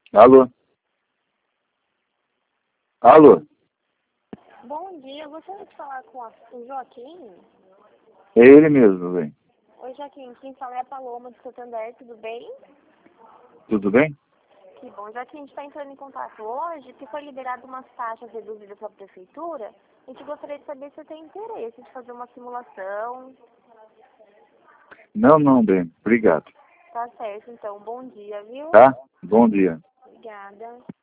Alô? Alô? Bom dia, gostaria de falar com o Joaquim. É ele mesmo, bem. Oi, Joaquim, quem fala é a Paloma do Santander, tudo bem? Tudo bem? Que bom, Joaquim, a gente está entrando em contato hoje, que foi liberado umas taxas reduzidas pela prefeitura. A gente gostaria de saber se você tem interesse de fazer uma simulação. Não, bem. Obrigado. Tá certo, então, bom dia, viu? Tá? Bom dia. Obrigada.